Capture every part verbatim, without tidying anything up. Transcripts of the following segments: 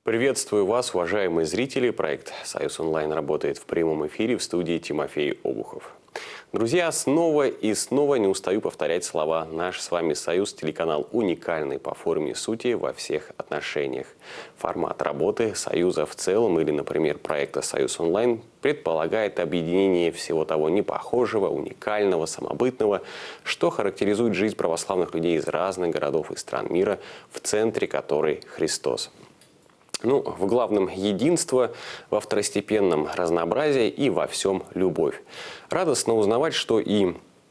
Приветствую вас, уважаемые зрители. Проект «Союз онлайн» работает в прямом эфире, в студии Тимофей Обухов. Друзья, снова и снова не устаю повторять слова. Наш с вами союз – телеканал уникальный по форме и сути во всех отношениях. Формат работы союза в целом или, например, проекта «Союз онлайн» предполагает объединение всего того непохожего, уникального, самобытного, что характеризует жизнь православных людей из разных городов и стран мира, в центре которой Христос. Ну, в главном единство, во второстепенном разнообразие и во всем любовь. Радостно узнавать, что и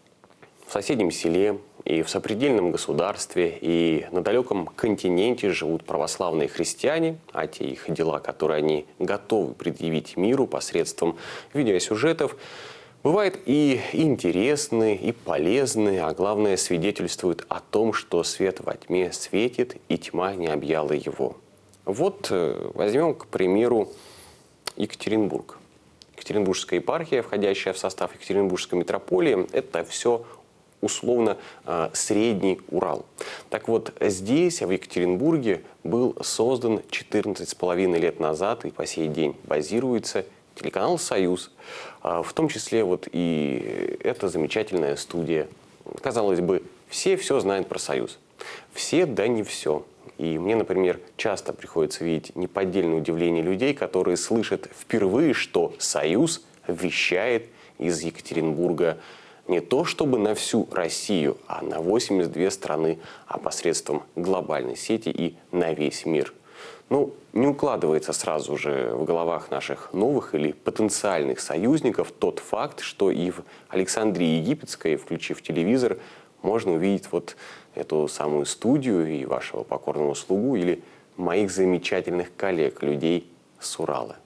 в соседнем селе, и в сопредельном государстве, и на далеком континенте живут православные христиане, а те их дела, которые они готовы предъявить миру посредством видеосюжетов, бывают и интересные, и полезные, а главное, свидетельствуют о том, что свет во тьме светит, и тьма не объяла его. Вот возьмем, к примеру, Екатеринбург. Екатеринбургская епархия, входящая в состав Екатеринбургской митрополии, это все условно Средний Урал. Так вот, здесь, в Екатеринбурге, был создан четырнадцать с половиной лет назад и по сей день базируется телеканал «Союз». В том числе вот и эта замечательная студия. Казалось бы, все все знают про «Союз». Все, да не все. И мне, например, часто приходится видеть неподдельное удивление людей, которые слышат впервые, что «Союз» вещает из Екатеринбурга не то чтобы на всю Россию, а на восемьдесят две страны, а посредством глобальной сети и на весь мир. Ну, не укладывается сразу же в головах наших новых или потенциальных союзников тот факт, что и в Александрии Египетской, включив телевизор, можно увидеть вот эту самую студию и вашего покорного слугу или моих замечательных коллег, людей с Урала.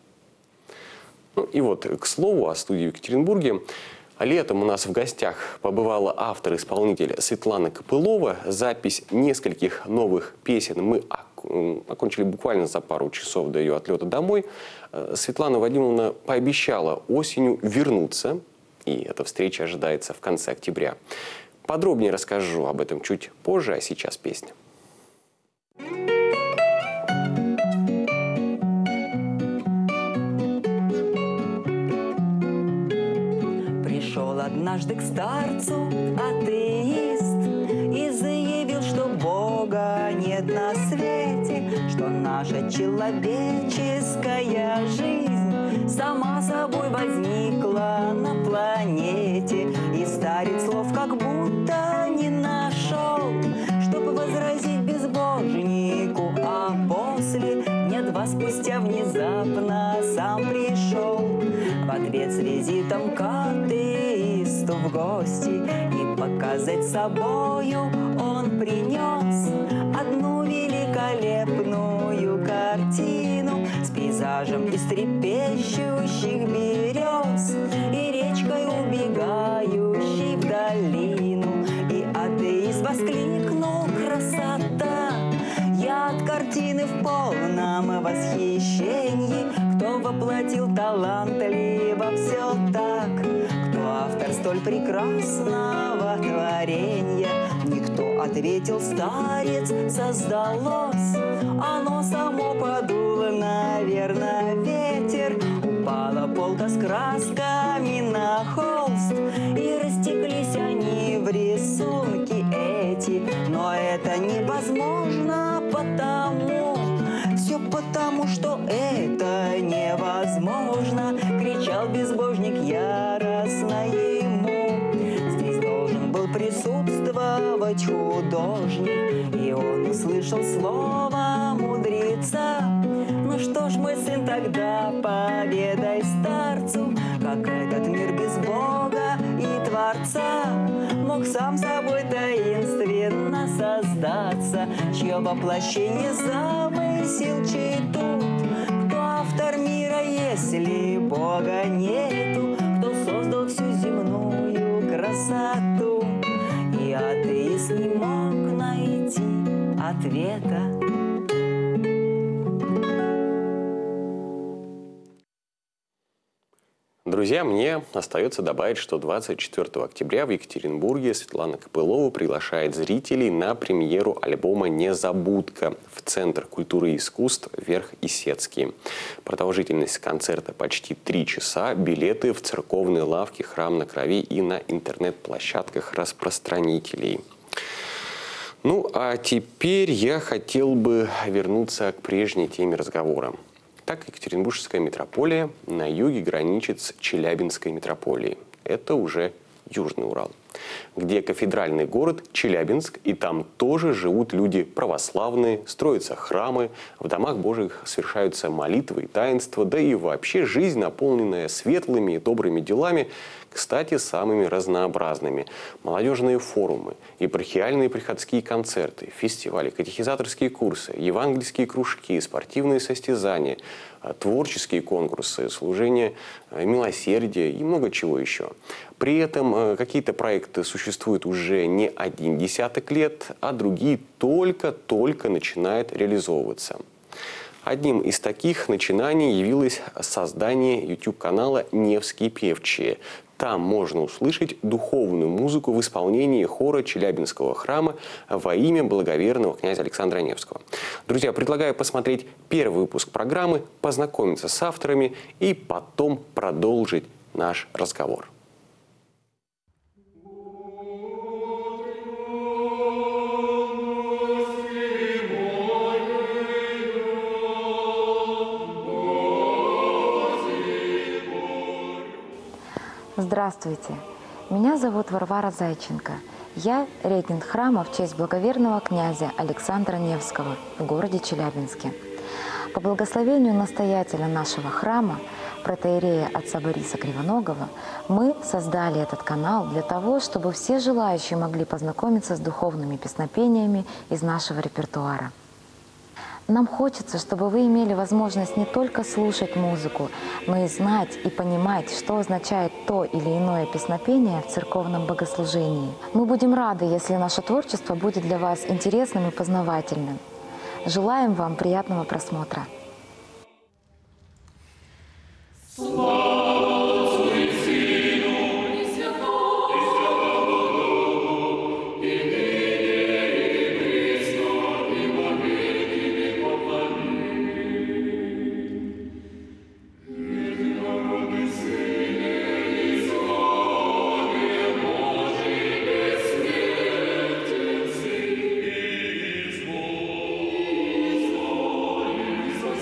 Ну и вот, к слову о студии в Екатеринбурге. Летом у нас в гостях побывала автор-исполнитель Светлана Копылова. Запись нескольких новых песен мы окончили буквально за пару часов до ее отлета домой. Светлана Вадимовна пообещала осенью вернуться, и эта встреча ожидается в конце октября. Подробнее расскажу об этом чуть позже, а сейчас песня. Пришел однажды к старцу атеист и заявил, что Бога нет на свете, что наша человеческая жизнь сама собой возникла на планете. И старец слов как будто не нашел, чтобы возразить безбожнику, а после дня два спустя внезапно сам пришел в ответ с визитом к атеисту в гости. И показать собою он принес одну великолепную картину с пейзажем из трепещущих берез и речкой, убегающей в долину. И атеист воскликнул: красота! Я от картины в полном восхищении. Кто воплотил талантливо все так? Кто автор столь прекрасного творения? Никто, ответил старец, создалось оно само, подуло, наверное, ветер. Упала полка с красками на холст, и растеклись они в рисунки эти. Но это невозможно, потому, все потому, что это невозможно, кричал безбожник яростно ему. Здесь должен был присутствовать художник, и он услышал слово мудреца. Ну что ж, мой сын, тогда поведай старцу, как этот мир без Бога и Творца мог сам собой таинственно создаться, чье воплощение замысел чей тут? Кто автор мира, если Бога нету? Кто создал всю земную красоту? И атеист не мог найти ответа. Друзья, мне остается добавить, что двадцать четвёртого октября в Екатеринбурге Светлана Копылова приглашает зрителей на премьеру альбома «Незабудка» в Центр культуры и искусств «Верх Исетский». Продолжительность концерта почти три часа. Билеты в церковной лавке «Храм на Крови» и на интернет-площадках распространителей. Ну, а теперь я хотел бы вернуться к прежней теме разговора. Так, Екатеринбургская митрополия на юге граничит с Челябинской митрополией. Это уже Южный Урал, где кафедральный город Челябинск, и там тоже живут люди православные, строятся храмы, в домах Божьих совершаются молитвы и таинства, да и вообще жизнь, наполненная светлыми и добрыми делами, кстати, самыми разнообразными. Молодежные форумы, епархиальные приходские концерты, фестивали, катехизаторские курсы, евангельские кружки, спортивные состязания, творческие конкурсы, служение милосердия и много чего еще. При этом какие-то проекты существуют уже не один десяток лет, а другие только-только начинают реализовываться. Одним из таких начинаний явилось создание ютуб-канала «Невские певчие». Там можно услышать духовную музыку в исполнении хора Челябинского храма во имя благоверного князя Александра Невского. Друзья, предлагаю посмотреть первый выпуск программы, познакомиться с авторами и потом продолжить наш разговор. Здравствуйте, меня зовут Варвара Зайченко. Я регент храма в честь благоверного князя Александра Невского в городе Челябинске. По благословению настоятеля нашего храма, протоиерея отца Бориса Кривоногова, мы создали этот канал для того, чтобы все желающие могли познакомиться с духовными песнопениями из нашего репертуара. Нам хочется, чтобы вы имели возможность не только слушать музыку, но и знать и понимать, что означает то или иное песнопение в церковном богослужении. Мы будем рады, если наше творчество будет для вас интересным и познавательным. Желаем вам приятного просмотра. Is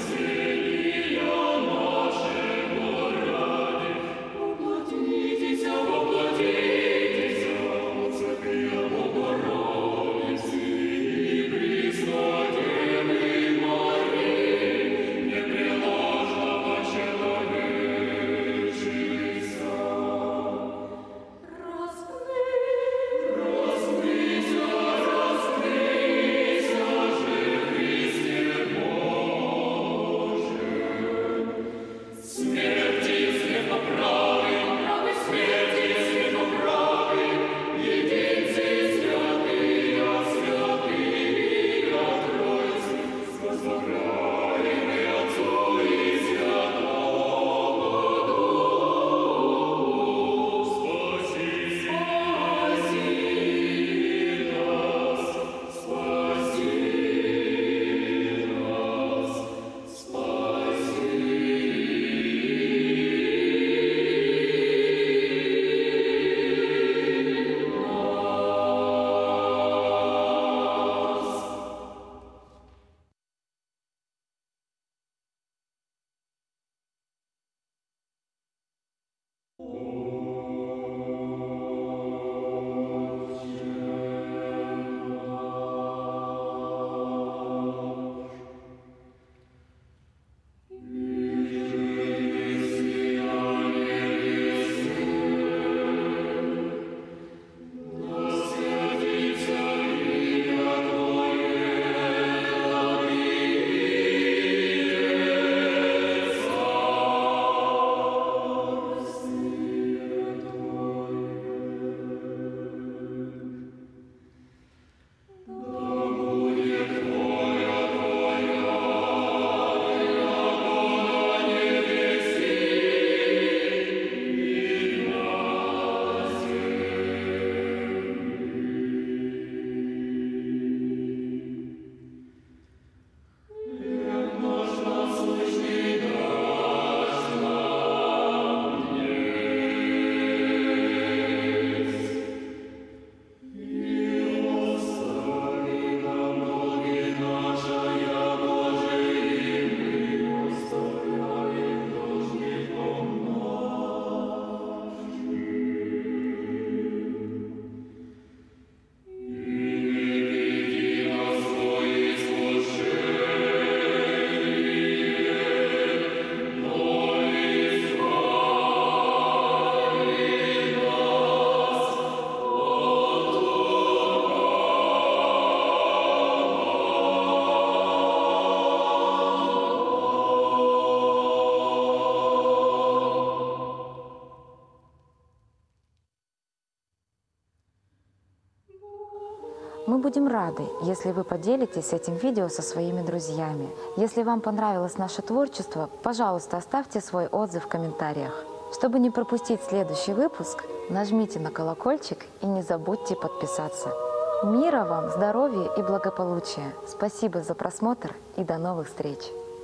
Мы будем рады, если вы поделитесь этим видео со своими друзьями. Если вам понравилось наше творчество, пожалуйста, оставьте свой отзыв в комментариях. Чтобы не пропустить следующий выпуск, нажмите на колокольчик и не забудьте подписаться. Мира вам, здоровья и благополучия. Спасибо за просмотр и до новых встреч!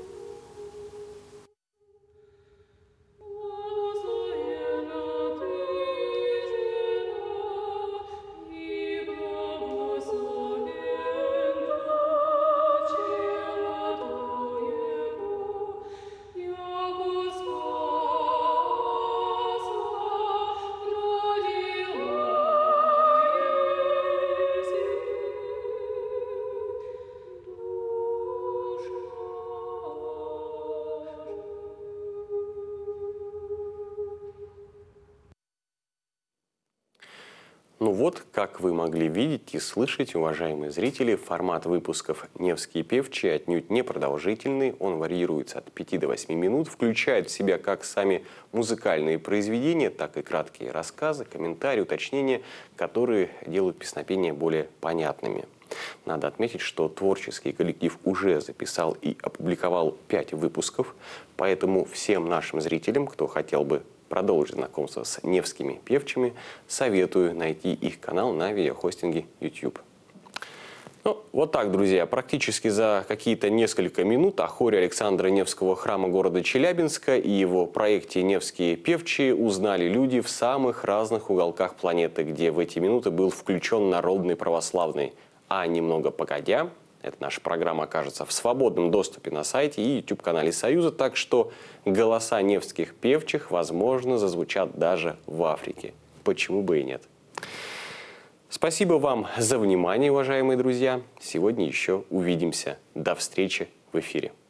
Ну вот, как вы могли видеть и слышать, уважаемые зрители, формат выпусков «Невские певчие» отнюдь не продолжительный, он варьируется от пяти до восьми минут, включает в себя как сами музыкальные произведения, так и краткие рассказы, комментарии, уточнения, которые делают песнопения более понятными. Надо отметить, что творческий коллектив уже записал и опубликовал пять выпусков, поэтому всем нашим зрителям, кто хотел бы продолжить знакомство с невскими певчими, советую найти их канал на видеохостинге YouTube. Ну, вот так, друзья, практически за какие-то несколько минут о хоре Александра Невского храма города Челябинска и его проекте «Невские певчие» узнали люди в самых разных уголках планеты, где в эти минуты был включен народный православный. А немного погодя, эта наша программа окажется в свободном доступе на сайте и YouTube-канале Союза, так что голоса невских певчих, возможно, зазвучат даже в Африке. Почему бы и нет? Спасибо вам за внимание, уважаемые друзья. Сегодня еще увидимся. До встречи в эфире.